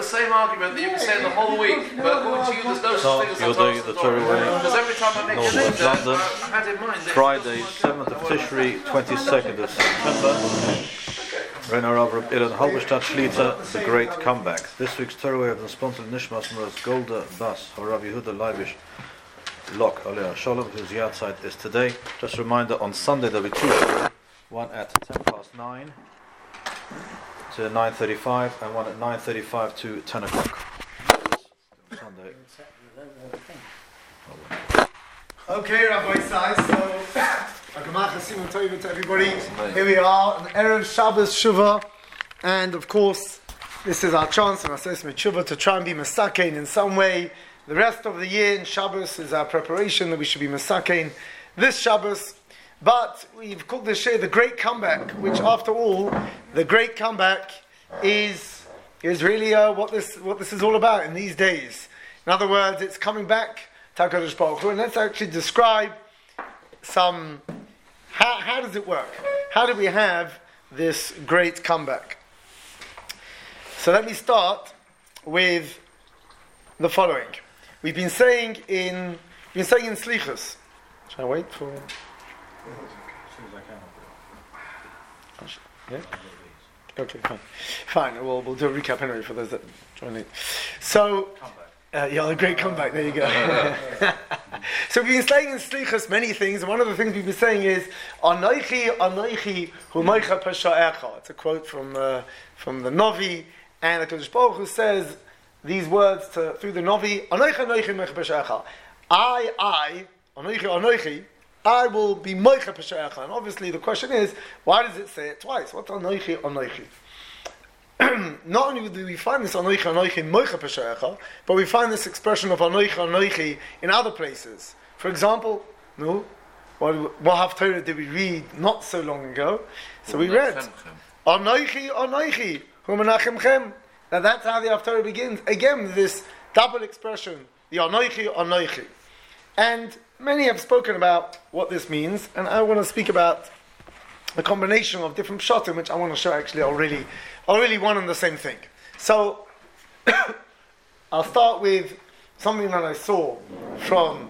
the same argument that you've been saying the whole week, but according to you, there's no such thing as you're doing the Torah way. Because every time I make a name there, London, I had in mind that Friday, 7th of Tishri, 22nd of September. Reiner Avram Ilan Halberstadt Shlita, The Great Comeback. This week's Torah way of the sponsored Nishmas Moras Golda Bas, Harav Yehuda Leibish Lok Alea Shalom, whose yahrzeit is today. Just a reminder, on Sunday there'll be two, one at 9:10 to 9:35, and one at 9:35 to 10 o'clock. Sunday. Okay, Rabbi Sai, so to everybody. Here we are, on Erev Shabbos Shuvah, and of course, this is our chance in Asos Shuvah to try and be Masakein in some way. The rest of the year in Shabbos is our preparation that we should be Masakein this Shabbos. But we've called this year the Great Comeback, which after all, the Great Comeback is really what this is all about in these days. In other words, it's coming back to HaKadosh Baruch Hu, and let's actually describe some, how does it work? How do we have this great comeback? So let me start with the following. We've been saying in Slichus. Should I wait for? Yeah? Okay, fine. We'll do a recap anyway for those that join in. So, the great comeback. There you go. So we've been saying in Slichus many things, and one of the things we've been saying is Anoichi, Anoichi, Humaycha Pesha'echa. It's a quote from the Novi, and the Kadosh Baruch Hu says these words through the Novi. Anoichi, Anoichi, Humaycha Pesha'echa. I, Anoichi, Anoichi, I will be Moicha Pesha'echa. And obviously the question is, why does it say it twice? What's Anoichi, Anoichi? Not only do we find this Anoichi, Anoichi, Moicha Pesha'echa, but we find this expression of Anoichi, Anoichi in other places. For example, what Haftorah did we read not so long ago? So we read Anoichi, Anoichi, Hu Menachemchem. Now that's how the Haftorah begins. Again, this double expression, the Anoichi, Anoichi. And many have spoken about what this means, and I want to speak about a combination of different pshatim, which I want to show actually are really one and the same thing. So, I'll start with something that I saw from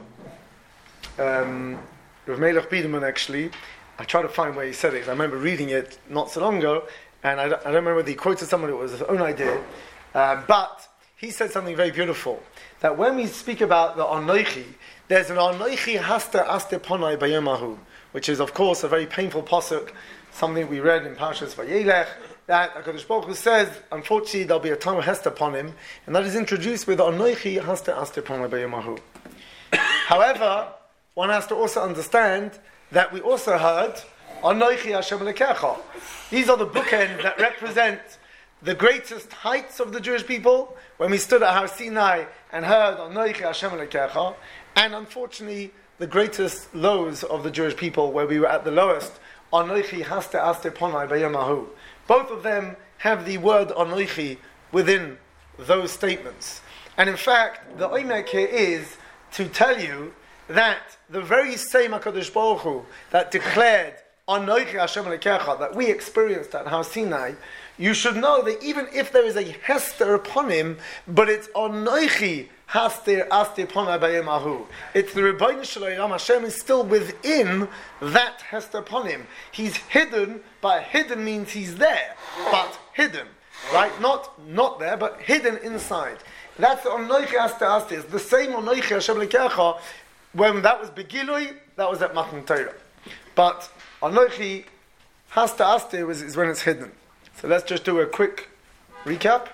Rav Melech Biederman actually. I tried to find where he said it. I remember reading it not so long ago, and I don't remember whether he quoted someone, it was his own idea, but he said something very beautiful, that when we speak about the Anoichi, there's an Anoichi hasta aste ponai bayemahu, which is of course a very painful pasuk, something we read in Parshas Vayelech, that HaKadosh Baruch Hu says, unfortunately there'll be a time of hesta upon him, and that is introduced with Anoichi hasta aste ponai bayemahu. However, one has to also understand that we also heard Anoichi Hashem Elokecha. These are the bookends that represent the greatest heights of the Jewish people, when we stood at Har Sinai and heard Anoichi Hashem Elokecha, and unfortunately the greatest lows of the Jewish people, where we were at the lowest, Anoichi haste aste ponai bayemahu. Both of them have the word Anoichi within those statements. And in fact, the Oimek here is to tell you that the very same HaKadosh Baruch Hu that declared Anoichi Hashem Elokecha, that we experienced at Har Sinai, you should know that even if there is a hester upon him, but it's Anoichi haster aste ponai bayemahu. It's the Rebbeinu Shalom, Hashem is still within that hester upon him. He's hidden, but hidden means he's there, but hidden, right? Not there, but hidden inside. That's the Anoichi haster aste. It's the same Anoichi Hashem Elokecha. When that was Begilui, that was at Matan Torah. But Anoichi haster aste is when it's hidden. So let's just do a quick recap.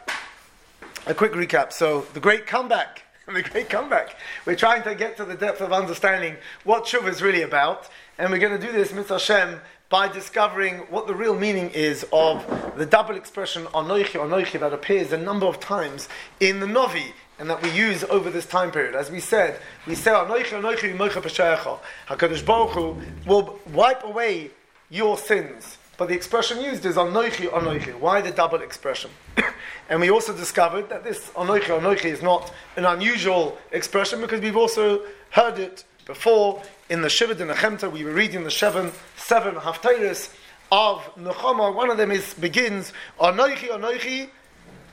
So the great comeback. We're trying to get to the depth of understanding what Tshuva is really about. And we're going to do this, Mitzvah Hashem, by discovering what the real meaning is of the double expression Anoichi, Anoichi that appears a number of times in the Novi, and that we use over this time period. As we say Anoichi, Anoichi, Moicha Peshaecha. HaKadosh Baruch Hu will wipe away your sins. But the expression used is Anoichi, Anoichi. Why the double expression? And we also discovered that this Anoichi, Anoichi is not an unusual expression, because we've also heard it before in the Shiva de Nechemta. We were reading the seven Haftarahs of Nechama. One of them begins Anoichi, Anoichi,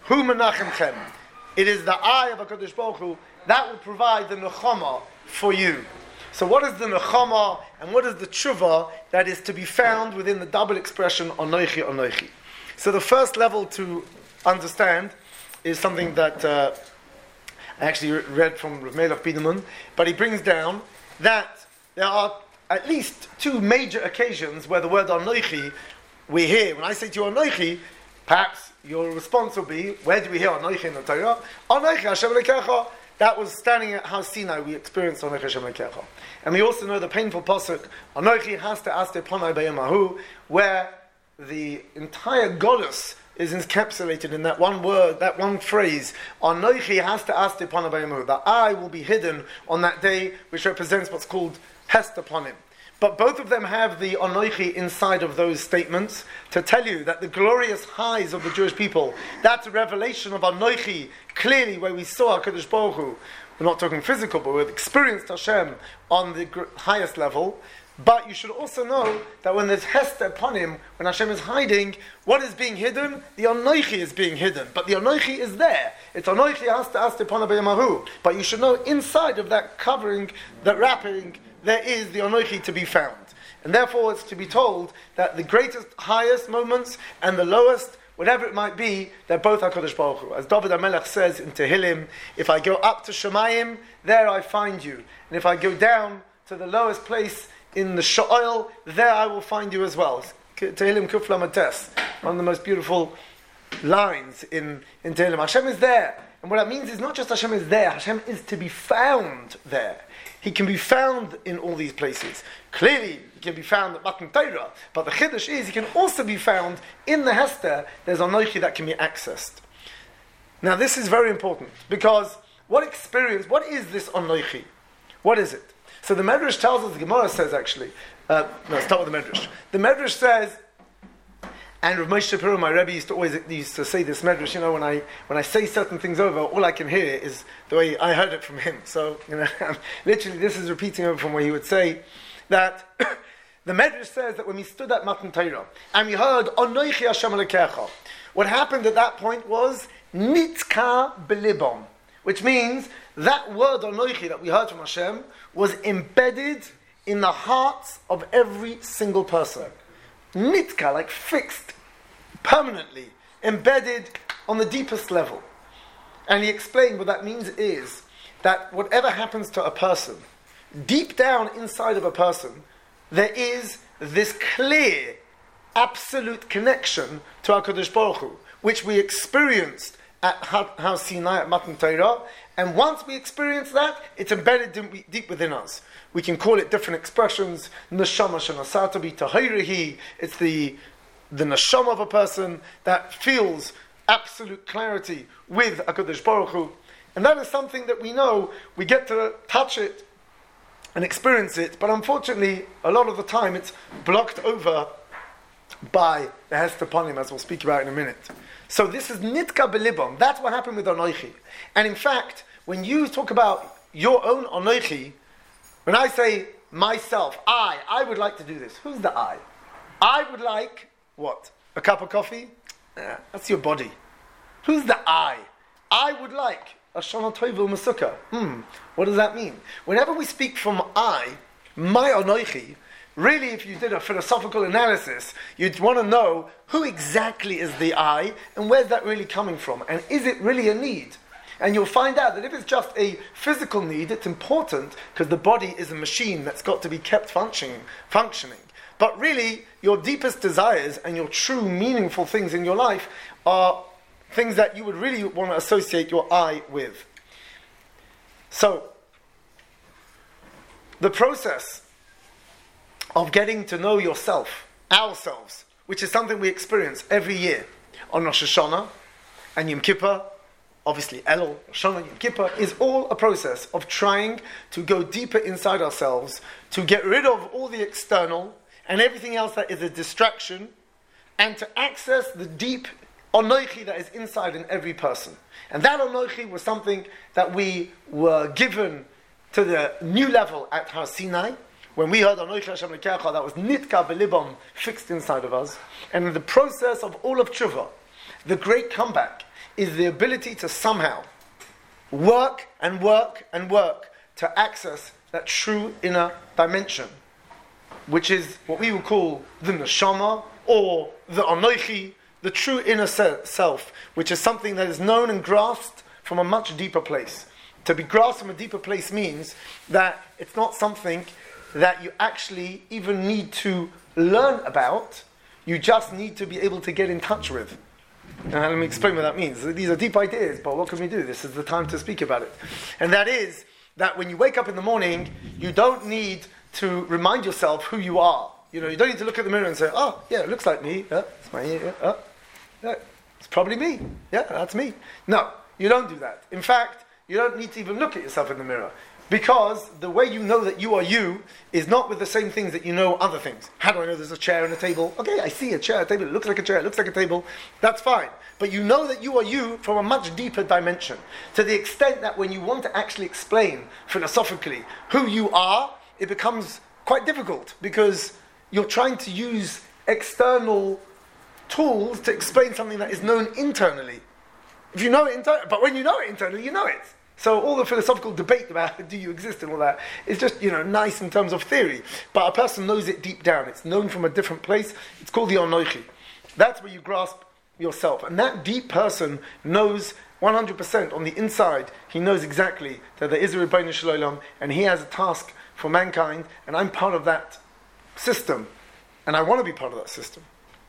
Hu menachemchem. It is the eye of HaKadosh Baruch Hu that will provide the nechama for you. So what is the nechama and what is the tshuva that is to be found within the double expression Anochi Anochi? So the first level to understand is something that I actually read from Rav Melech Biederman, but he brings down that there are at least two major occasions where the word Anochi we hear. When I say to you Anochi, perhaps your response will be, where do we hear Anochi in the Torah? Anochi Hashem Elokecha. That was standing at Har Sinai, we experienced Anochi Hashem Elokecha. And we also know the painful pasuk, Anochi Haste Aste Ponai B'Yemahu, where the entire goddess is encapsulated in that one word, that one phrase, Anochi Haste Aste Ponai B'Yemahu. The eye will be hidden on that day, which represents what's called Hest upon him. But both of them have the Anochi inside of those statements to tell you that the glorious highs of the Jewish people, that's a revelation of Anochi, clearly where we saw HaKadosh Baruch Hu. We're not talking physical, but we've experienced Hashem on the highest level. But you should also know that when there's Hester upon him, when Hashem is hiding, what is being hidden? The Anochi is being hidden. But the Anochi is there. It's Anochi Hasta Hasta Pona B'Yemahu. But you should know inside of that covering, that wrapping, there is the Anochi to be found. And therefore it's to be told that the greatest, highest moments and the lowest, whatever it might be, they're both HaKadosh Baruch Hu. As David HaMelech says in Tehillim, if I go up to Shemayim, there I find you. And if I go down to the lowest place in the Sha'il, there I will find you as well. Tehillim Kuf Lamed Tes, one of the most beautiful lines in Tehillim. Hashem is there. And what that means is not just Hashem is there, Hashem is to be found there. He can be found in all these places. Clearly, he can be found at Matan Torah, but the Chiddush is he can also be found in the Hester. There's Anochi that can be accessed. Now, this is very important because what is this Anochi? What is it? So the Medrash tells us, the Gemara says actually, no, start with the Medrash. The Medrash says, and Rav Moshe Shapiro, my Rebbe, used to say this Medrash, when I say certain things over, all I can hear is the way I heard it from him. So, literally this is repeating over from where he would say that the Medrash says that when we stood at Matan Torah, and we heard, Anochi Hashem Elokecha, what happened at that point was, Nitka Belibon, which means that word Anochi that we heard from Hashem was embedded in the hearts of every single person. Nitka, like fixed, permanently, embedded on the deepest level. And he explained what that means is that whatever happens to a person, deep down inside of a person, there is this clear, absolute connection to HaKadosh Baruch Hu, which we experienced at Har Sinai, at Matan Torah, and once we experience that, it's embedded deep within us. We can call it different expressions. Neshama shenasata bi tahirihi. It's the neshama of a person that feels absolute clarity with HaKadosh Baruch Hu. And that is something that we know, we get to touch it and experience it, but unfortunately, a lot of the time it's blocked over by the Hester Panim, as we'll speak about in a minute. So this is Nitka Belibon. That's what happened with Anochi. And in fact, when you talk about your own Anochi, when I say myself, I would like to do this. Who's the I? I would like, what? A cup of coffee? That's your body. Who's the I? I would like a Shana Tovil Masukah. What does that mean? Whenever we speak from I, my Anochi, really, if you did a philosophical analysis, you'd want to know who exactly is the I and where's that really coming from? And is it really a need? And you'll find out that if it's just a physical need, it's important because the body is a machine that's got to be kept functioning. But really, your deepest desires and your true meaningful things in your life are things that you would really want to associate your I with. So, the process of getting to know yourself, ourselves, which is something we experience every year on Rosh Hashanah and Yom Kippur, obviously Elul, Rosh Hashanah, Yom Kippur, is all a process of trying to go deeper inside ourselves, to get rid of all the external and everything else that is a distraction, and to access the deep Anochi that is inside in every person. And that Anochi was something that we were given to the new level at Har Sinai. When we heard Anochi Hashem Elokecha, that was Nitka Belibon, fixed inside of us. And in the process of all of Tshuva, the great comeback, is the ability to somehow work and work and work to access that true inner dimension, which is what we would call the neshama, or the anoichi, the true inner self, which is something that is known and grasped from a much deeper place. To be grasped from a deeper place means that it's not something that you actually even need to learn about, you just need to be able to get in touch with. And let me explain what that means. These are deep ideas, but what can we do? This is the time to speak about it. And that is that when you wake up in the morning, you don't need to remind yourself who you are. You know, you don't need to look at the mirror and say, oh, yeah, it looks like me. Yeah, it's my ear. Yeah, it's probably me. Yeah, that's me. No, you don't do that. In fact, you don't need to even look at yourself in the mirror. Because the way you know that you are you is not with the same things that you know other things. How do I know there's a chair and a table? Okay, I see a chair, a table, it looks like a chair, it looks like a table. That's fine. But you know that you are you from a much deeper dimension. To the extent that when you want to actually explain philosophically who you are, it becomes quite difficult because you're trying to use external tools to explain something that is known internally. If you know it internally, but when you know it internally, you know it. So all the philosophical debate about do you exist and all that is just, nice in terms of theory. But a person knows it deep down. It's known from a different place. It's called the Anoichi. That's where you grasp yourself. And that deep person knows 100% on the inside. He knows exactly that there is a Rebbeinu Shalom and he has a task for mankind, and I'm part of that system. And I want to be part of that system.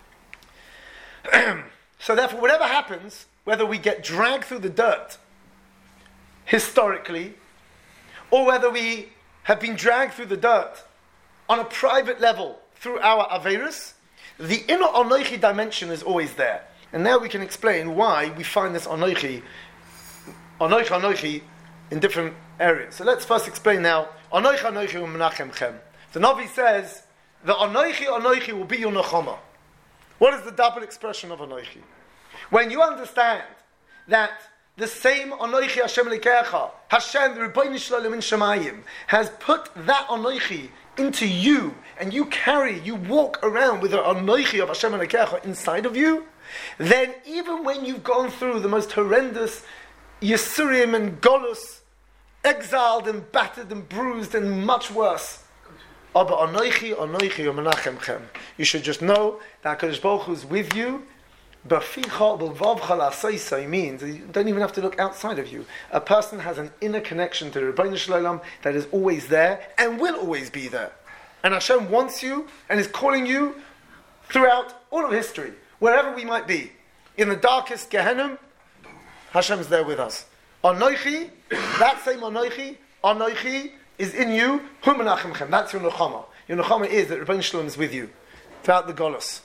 So therefore, whatever happens, whether we get dragged through the dirt historically, or whether we have been dragged through the dirt on a private level through our Averis, the inner Anoichi dimension is always there. And now we can explain why we find this Anoichi in different areas. So let's first explain now, Anoichi u'menachemchem. The Navi says, the Anoichi will be your Nechama. What is the double expression of Anoichi? When you understand that the same Anoichi Hashem Likecha, Hashem, the Rebbeinu Shalom in Shemayim, has put that Anoichi into you, and you walk around with the Anoichi of Hashem Likecha inside of you, then even when you've gone through the most horrendous Yisurim and Golus, exiled and battered and bruised and much worse, you should just know that HaKadosh Baruch Hu is with you. Means you don't even have to look outside of you. A person has an inner connection to the Rebbeinu Shalom that is always there and will always be there. And Hashem wants you and is calling you throughout all of history, wherever we might be. In the darkest Gehenna, Hashem is there with us. Anoichi, that same Anoichi is in you. Hu menachemchem. That's your Nechama. Your Nechama is that Rebbeinu Shalom is with you throughout the Golus.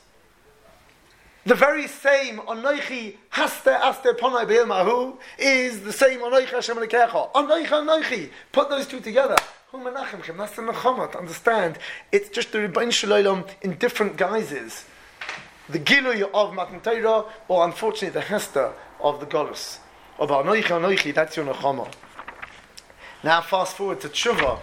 The very same Anoichi Haste Aste Ponai Be'il Mahu is the same Anoichi Hashem Lekecha. Anoichi. Put those two together. Hu menachemchem. That's the Nechama. To understand, it's just the Rebbeinu Shalom in different guises. The Gilui of Matan Torah, or unfortunately the Hester of the Golus. Of Anoichi, that's your Nechama. Now fast forward to Tshuva.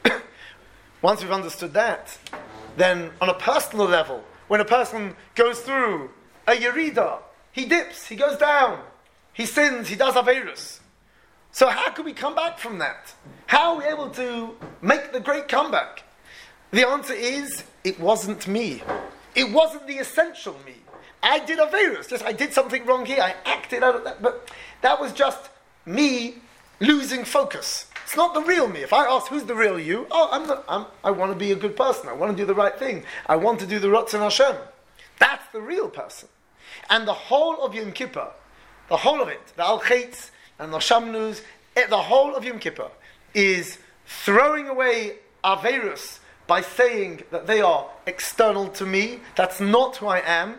Once we've understood that, then on a personal level, when a person goes through a Yerida, he dips, he goes down, he sins, he does Aveirus. So how can we come back from that? How are we able to make the great comeback? The answer is, it wasn't me. It wasn't the essential me. I did Aveirus. Yes, I did something wrong here. I acted out of that. But that was just me losing focus. It's not the real me. If I ask who's the real you, I want to be a good person. I want to do the right thing. I want to do the Ratzon Hashem. That's the real person. And the whole of Yom Kippur, the whole of it, the Al-Chetz and the Shamnus, the whole of Yom Kippur is throwing away Aveirus by saying that they are external to me. That's not who I am.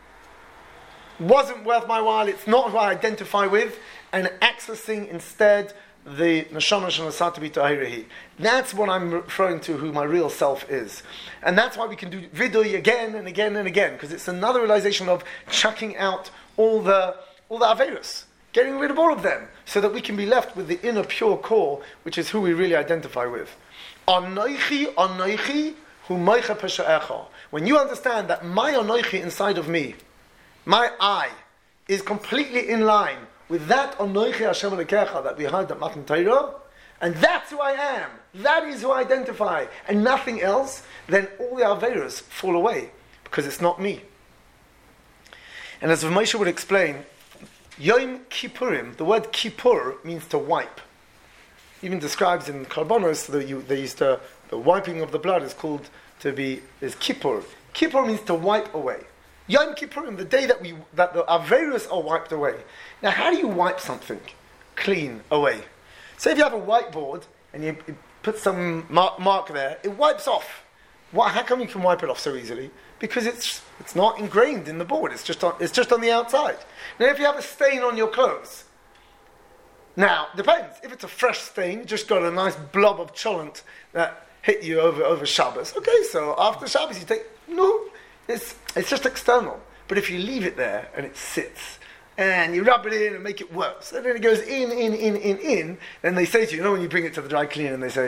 Wasn't worth my while. It's not who I identify with. And accessing instead the Neshama Shanasat B'To Tahirahi. That's what I'm referring to, who my real self is. And that's why we can do Vidui again and again and again, because it's another realization of chucking out all the Aveirus, getting rid of all of them, so that we can be left with the inner pure core, which is who we really identify with. Anoichi, hu moicha pesha'echa. When you understand that my Anoichi inside of me, my I, is completely in line with that Anoichi Hashem Elokecha that we heard at Matan Torah, and that's who I am, that is who I identify, and nothing else, then all the Averos fall away, because it's not me. And as Moshe would explain, Yom Kippurim, the word Kippur means to wipe. Even describes in Karbonos, the wiping of the blood is Kippur. Kippur means to wipe away. Yom Kippurim, the day that the Averos are wiped away. Now, how do you wipe something clean away? Say if you have a whiteboard and you put some mark there, it wipes off. How come you can wipe it off so easily? Because it's not ingrained in the board. It's just on the outside. Now, if you have a stain on your clothes, now depends. If it's a fresh stain, you just got a nice blob of cholent that hit you over Shabbos. Okay, so after Shabbos you it's just external. But if you leave it there and it sits, and you rub it in and make it worse, and then it goes in, then they say to you, when you bring it to the dry cleaner and they say,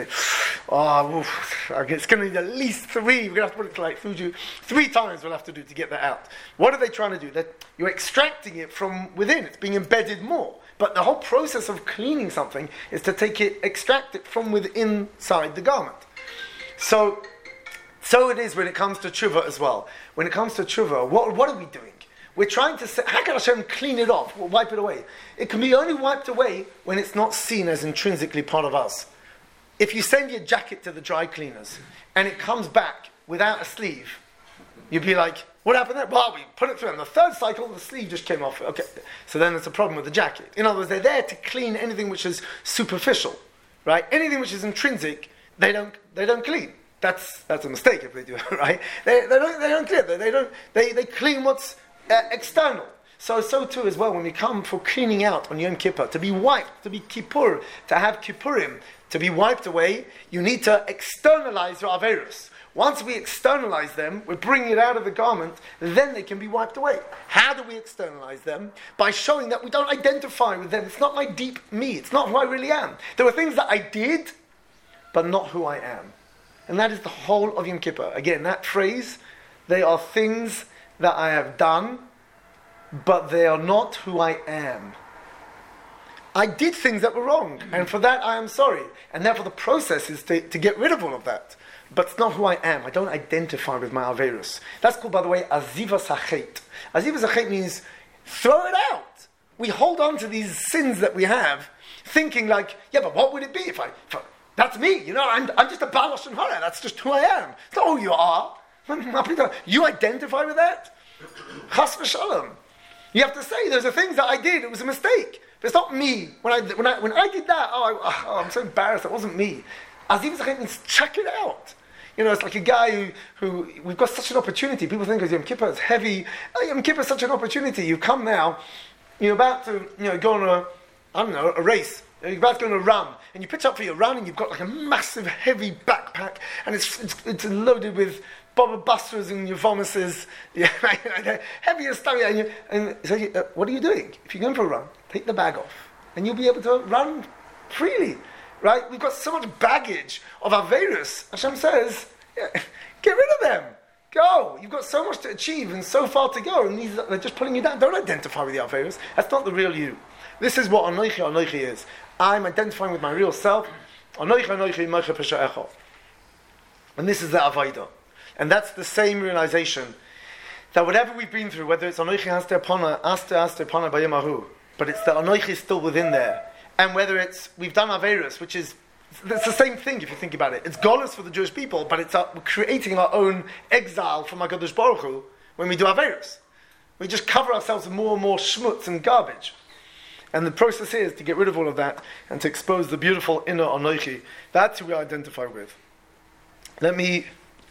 it's going to need at least 3, we're going to have to put it to like Fuji, 3 times we'll have to do to get that out. What are they trying to do? That you're extracting it from within, it's being embedded more. But the whole process of cleaning something is to extract it from within inside the garment. So it is when it comes to tshuva as well. When it comes to tshuva, what are we doing? We're trying to say, how can Hashem clean it off, wipe it away? It can be only wiped away when it's not seen as intrinsically part of us. If you send your jacket to the dry cleaners and it comes back without a sleeve, you'd be like, what happened there? Well, we put it through, and the 3rd cycle, the sleeve just came off. Okay, so then there's a problem with the jacket. In other words, they're there to clean anything which is superficial, right? Anything which is intrinsic, they don't clean. That's a mistake if they do it, right? They don't clean. They clean what's external. So too as well when we come for cleaning out on Yom Kippur, to be wiped, to be Kippur, to have Kippurim, to be wiped away, you need to externalize your Averos. Once we externalize them, we bring it out of the garment, then they can be wiped away. How do we externalize them? By showing that we don't identify with them. It's not my deep me. It's not who I really am. There were things that I did, but not who I am. And that is the whole of Yom Kippur. Again, that phrase, they are things that I have done, but they are not who I am. I did things that were wrong, and for that I am sorry. And therefore the process is to get rid of all of that. But it's not who I am. I don't identify with my Averos. That's called, by the way, Azivas HaChet. Azivas HaChet means throw it out. We hold on to these sins that we have, thinking like, yeah, but what would it be if that's me, I'm just a Baal Lashon Hara, that's just who I am. It's not who you are. You identify with that? Chas v'shalom. You have to say, those are things that I did, it was a mistake. But it's not me. When I did that, I'm so embarrassed, it wasn't me. Azivas HaChet means check it out. It's like a guy who we've got such an opportunity. People think Yom Kippur is heavy. Yom Kippur is such an opportunity. You come now, you're about to go on a race. You're about to go on a run, and you pitch up for your run, and you've got like a massive, heavy backpack, and it's loaded with Baba Busters and Yevomises, heaviest stuff. And so what are you doing? If you're going for a run, take the bag off, and you'll be able to run freely. Right? We've got so much baggage of Averos. Hashem says, get rid of them. Go. You've got so much to achieve and so far to go, and they're just pulling you down. Don't identify with the Averos. That's not the real you. This is what Anoichi is. I'm identifying with my real self. Anoichi Mocha Pesha Echo. And this is the Avodah. And that's the same realization that whatever we've been through, whether it's Anoichi Aste Apana Bayamahu, but it's the Anoichi still within there. And whether we've done Averos, which is, it's the same thing if you think about it. It's Golus for the Jewish people, but we're creating our own exile from HaKadosh Baruch Hu when we do Averos. We just cover ourselves with more and more schmutz and garbage. And the process is to get rid of all of that and to expose the beautiful inner Anoichi. That's who we identify with. Let me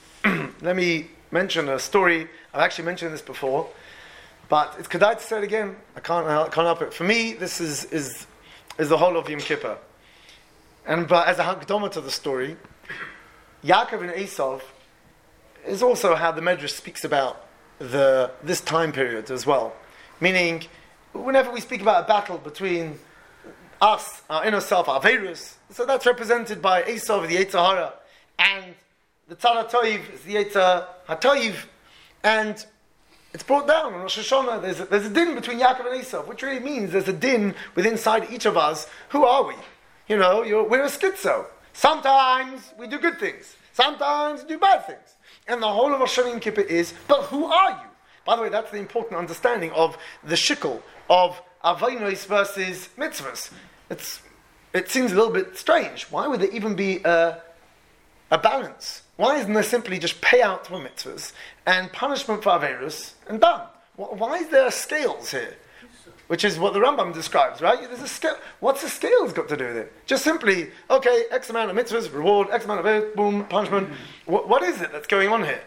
mention a story. I've actually mentioned this before, but it's kedai to say it again. I can't help it. For me, this is the whole of Yom Kippur. But as a hakdama to the story, Yaakov and Esav is also how the Medrash speaks about this time period as well. Meaning, whenever we speak about a battle between us, our inner self, our Averos, so that's represented by Esav, the Yetzer Hara, and the Tzad HaToiv is the Yetzer HaToiv, and It's brought down on Rosh Hashanah. There's a din between Yaakov and Esav, which really means there's a din within inside each of us. Who are we? We're a schizo. Sometimes we do good things. Sometimes we do bad things. And the whole of Rosh Hashanah Yom Kippur is, but who are you? By the way, that's the important understanding of the shikul of avainos versus mitzvahs. It seems a little bit strange. Why would there even be a balance? Why isn't there simply just payout for mitzvahs and punishment for averus and done? Why is there scales here? Which is what the Rambam describes, right? There's a scale. What's the scales got to do with it? Just simply, okay, X amount of mitzvahs, reward, X amount of averus, boom, punishment. What is it that's going on here?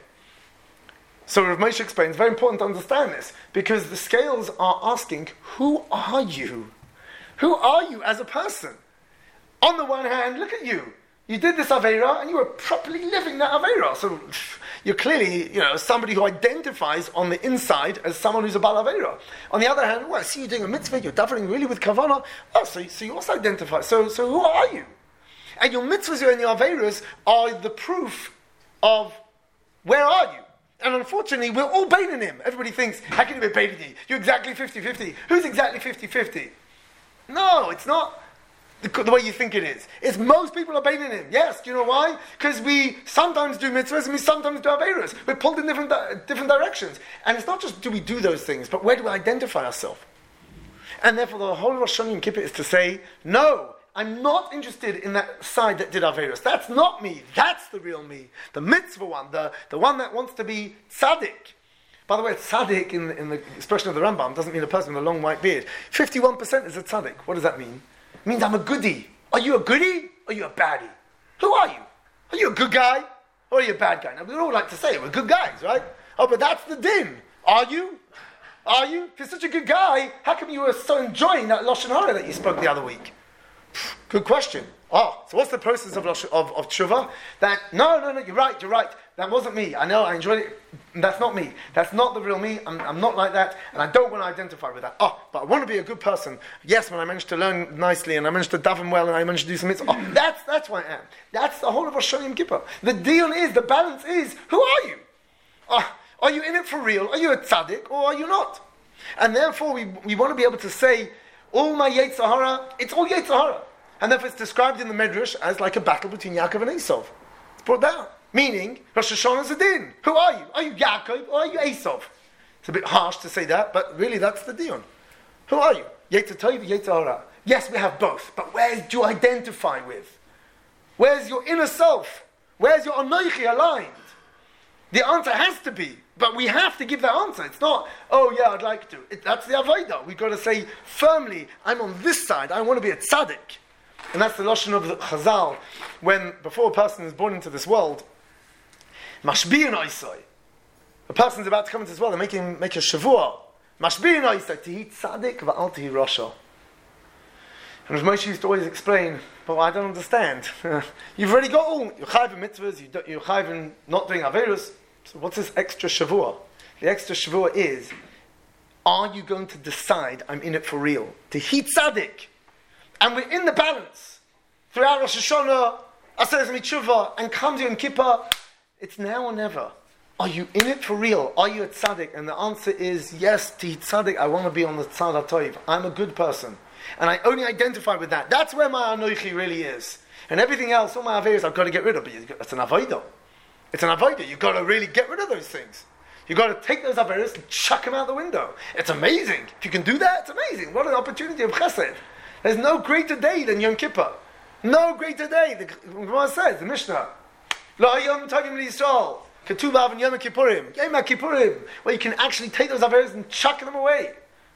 So Rav Moshe explains, very important to understand this, because the scales are asking, who are you? Who are you as a person? On the one hand, look at you. You did this Aveira, and you were properly living that Aveira. So you're clearly, somebody who identifies on the inside as someone who's a Bal Aveira. On the other hand, I see you doing a mitzvah, you're davening really with Kavanah. Oh, so you also identify. So who are you? And your mitzvahs and your Aveiras are the proof of where are you? And unfortunately, we're all baiting him. Everybody thinks, how can you be baiting you? You're exactly 50-50. Who's exactly 50-50? No, it's not the way you think it is. It's most people are baiting him. Yes, do you know why? Because we sometimes do mitzvahs and we sometimes do averos. We're pulled in different directions. And it's not just do we do those things, but where do we identify ourselves? And therefore the whole of Rosh Hashanah Yom Kippur is to say, no, I'm not interested in that side that did Averos. That's not me. That's the real me. The mitzvah one, the one that wants to be tzaddik. By the way, tzaddik in the expression of the Rambam doesn't mean a person with a long white beard. 51% is a tzaddik. What does that mean? It means I'm a goodie. Are you a goodie or are you a baddie? Who are you? Are you a good guy or are you a bad guy? Now, we all like to say we're good guys, right? Oh, but that's the din. Are you? Are you? If you're such a good guy, how come you were so enjoying that Lashon Hara that you spoke the other week? Good question. Oh, so what's the process of tshuva? No, you're right. That wasn't me. I know, I enjoyed it. That's not me. That's not the real me. I'm not like that, and I don't want to identify with that. Oh, but I want to be a good person. Yes, when I managed to learn nicely, and I managed to daven well, and I managed to do some mitzvah. Oh, that's who I am. That's the whole of Rosh Hashanah Yom Kippur. The deal is, the balance is, who are you? Are you in it for real? Are you a tzaddik, or are you not? And therefore, we want to be able to say, all my Yetzer Hara, it's all Yetzer Hara. And therefore it's described in the Medrash as like a battle between Yaakov and Esav. It's brought down. Meaning, Rosh Hashanah is a din. Who are you? Are you Yaakov or are you Esav? It's a bit harsh to say that, but really that's the din. Who are you? Yetzer Tov, Yetzer Hara. Yes, we have both, but where do you identify with? Where's your inner self? Where's your Anoichi aligned? The answer has to be, but we have to give that answer. It's not, oh yeah, I'd like to. That's the Avodah. We've got to say firmly, I'm on this side, I want to be a tzaddik. And that's the Lashon of the Chazal, when, before a person is born into this world, Mashbi'in Oisai, a person's about to come into this world and make a Shavua. Mashbi'in Oisai, Tihi tzaddik va'al tihi rasha. And as Moshe used to always explain, but I don't understand. You've already got all, you're chayv in mitzvahs, you're chayv in not doing averus. So what's this extra Shavua? The extra Shavua is, are you going to decide I'm in it for real? Tihi tzaddik. And we're in the balance. Throughout Rosh Hashanah, Aseret Mitzvah, and comes Yom Kippur, it's now or never. Are you in it for real? Are you a tzaddik? And the answer is, yes, Tihi tzaddik, I want to be on the tzad ha'tov. I'm a good person. And I only identify with that. That's where my Anoichi really is. And everything else, all my Averas, I've got to get rid of. But that's an Avodah. It's an Avodah. You've got to really get rid of those things. You've got to take those Averas and chuck them out the window. It's amazing. If you can do that, it's amazing. What an opportunity of chesed. There's no greater day than Yom Kippur. No greater day. The Gemara says, the Mishnah, Lo Yom Tovim L'Yisrael, Ketuv Av Yom Kippurim, Yom Kippurim, where you can actually take those Averas and chuck them away.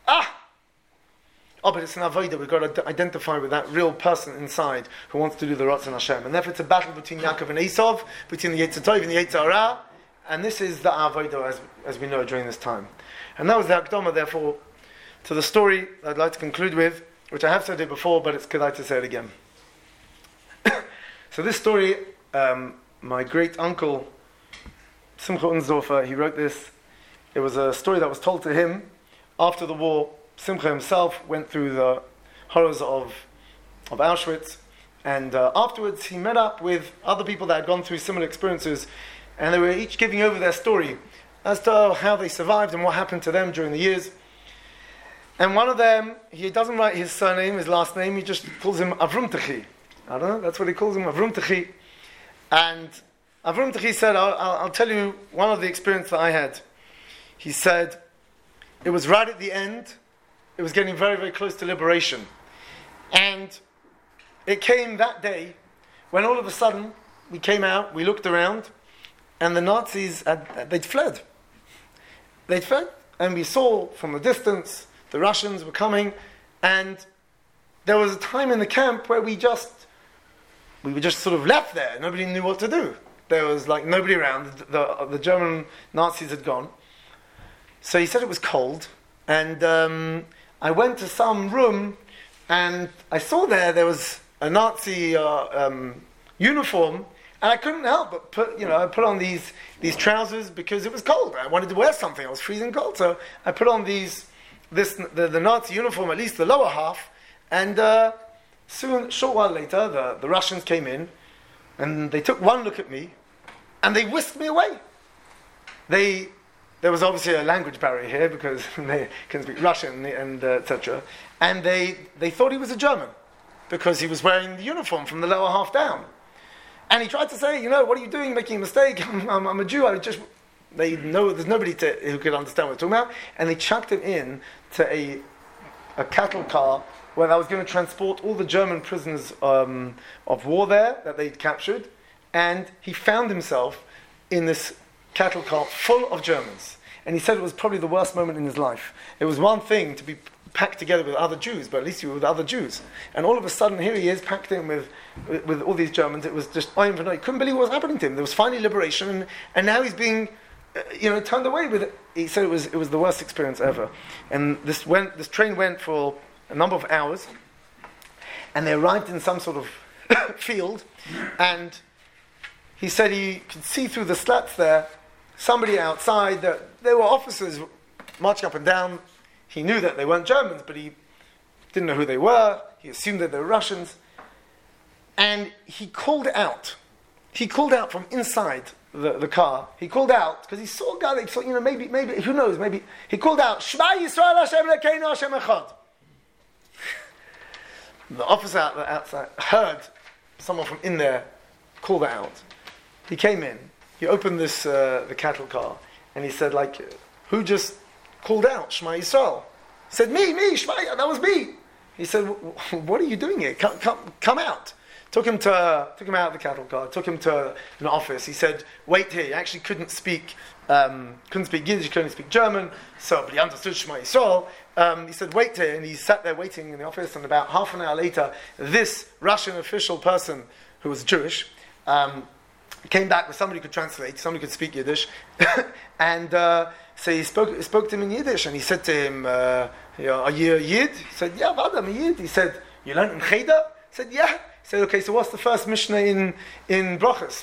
Oh, but it's an Avodah. We've got to identify with that real person inside who wants to do the Ratzon Hashem. And therefore it's a battle between Yaakov and Esav, between the Yetzer Tov and the Yetzer Hara, and this is the Avodah as we know during this time. And that was the Hakdama, therefore, to the story I'd like to conclude with, which I have said it before, but it's good to say it again. So this story, my great uncle, Simcha Unsdorfer, he wrote this. It was a story that was told to him after the war. Simcha himself went through the horrors of Auschwitz, and afterwards he met up with other people that had gone through similar experiences, and they were each giving over their story as to how they survived and what happened to them during the years. And one of them, he doesn't write his surname, his last name, he just calls him Avrum Techi. I don't know, that's what he calls him, Avrum Techi. And Avrum Techi said, I'll tell you one of the experiences that I had. He said, it was right at the end, it was getting very, very close to liberation. And it came that day when all of a sudden we came out, we looked around, and the Nazis, they'd fled. They'd fled, and we saw from the distance the Russians were coming, and there was a time in the camp where we were just sort of left there. Nobody knew what to do. There was like nobody around. The German Nazis had gone. So he said it was cold, and I went to some room, and I saw there was a Nazi uniform, and I couldn't help but put on these trousers because it was cold. I wanted to wear something. I was freezing cold, so I put on the Nazi uniform, at least the lower half, and soon, a short while later, the Russians came in, and they took one look at me, and they whisked me away. There was obviously a language barrier here because they can speak Russian and etc. And they thought he was a German because he was wearing the uniform from the lower half down. And he tried to say, what are you doing? You're making a mistake. I'm a Jew. They know there's nobody who could understand what we're talking about. And they chucked him in to a cattle car where I was going to transport all the German prisoners of war there that they'd captured. And he found himself in this cattle car full of Germans. And he said it was probably the worst moment in his life. It was one thing to be packed together with other Jews, but at least you were with other Jews. And all of a sudden, here he is, packed in with all these Germans. It was just, he couldn't believe what was happening to him. There was finally liberation, and now he's being, turned away with it. He said it was the worst experience ever. And this train went for a number of hours, and they arrived in some sort of field, and he said he could see through the slats there, somebody outside, there were officers marching up and down. He knew that they weren't Germans, but he didn't know who they were. He assumed that they were Russians. And he called out. He called out from inside the car. He called out, because he saw a guy that he thought, maybe, who knows, maybe. He called out, Shema Yisrael Hashem Elokeinu Hashem Echad. The officer outside heard someone from in there call that out. He came in. He opened the cattle car, and he said, who just called out, Shema Yisrael? He said, me, Shema, that was me. He said, what are you doing here? Come out. Took him out of the cattle car, took him to an office. He said, wait here. He actually couldn't speak Yiddish, couldn't speak German, but he understood Shema Yisrael. He said, wait here, and he sat there waiting in the office, and about half an hour later, this Russian official person, who was Jewish, came back with somebody who could translate, somebody who could speak Yiddish, and so he spoke to him in Yiddish, and he said to him, are you a Yid? He said, yeah, Vada, I'm a Yid. He said, you learned in Cheder? He said, yeah. He said, okay, so what's the first Mishnah in Brachos?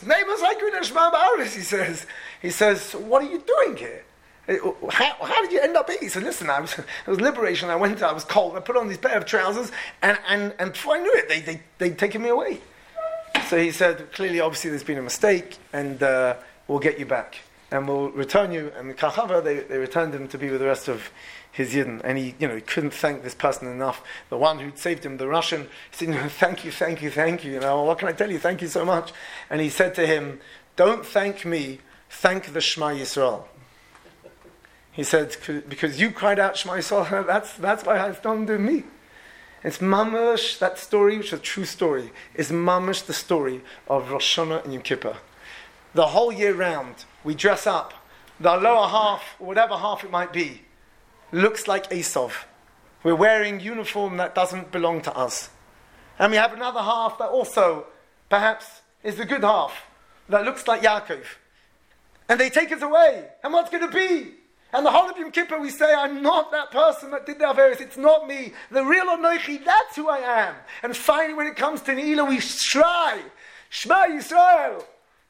He says, what are you doing here? How did you end up here? He said, listen, it was liberation, I was cold, I put on these pair of trousers, and before I knew it, they'd taken me away. So he said, clearly, obviously, there's been a mistake, and we'll get you back. And we'll return you. And the Kachava, they returned him to be with the rest of his Yidden. And he couldn't thank this person enough. The one who'd saved him, the Russian, he said, thank you. What can I tell you? Thank you so much. And he said to him, don't thank me, thank the Shema Yisrael. He said, because you cried out Shema Yisrael, that's why it's done to me. It's mamash, that story, which is a true story, is mamash the story of Rosh Hashanah and Yom Kippur. The whole year round, we dress up. The lower half, whatever half it might be, looks like Esav. We're wearing uniform that doesn't belong to us. And we have another half that also, perhaps, is the good half, that looks like Yaakov. And they take us away. And what's going to be? And the whole of Yom Kippur we say, I'm not that person that did the Averis, it's not me. The real Anochi, that's who I am. And finally when it comes to Ne'ilah, we try. Shema Yisrael.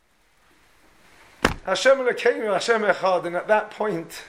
Hashem Elokeinu, Hashem Echad. And at that point,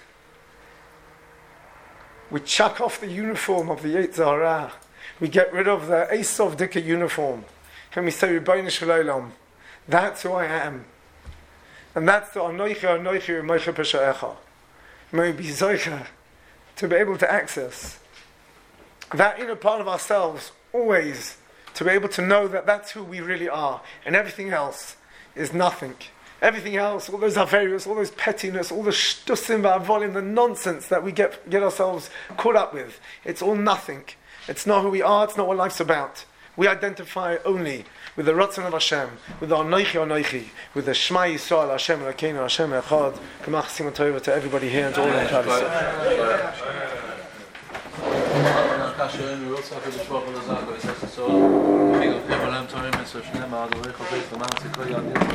we chuck off the uniform of the Yetzer Hara. We get rid of the Esav Dika uniform. And we say, Rebbeinu Shel Olam, that's who I am. And that's the Anoichi Moiche Peshaecha. May be Zoicha to be able to access that inner part of ourselves, always to be able to know that that's who we really are, and everything else is nothing. Everything else, all those avarius, all those pettiness, all the shtusim, volume, the nonsense that we get ourselves caught up with, it's all nothing. It's not who we are, it's not what life's about. We identify only with the Ratzon of Hashem, with the Anoichi, with the Shema Yisrael, Hashem Elokeinu, Hashem Echad. Kamach Simon Tova to everybody here and to all the Shabbos.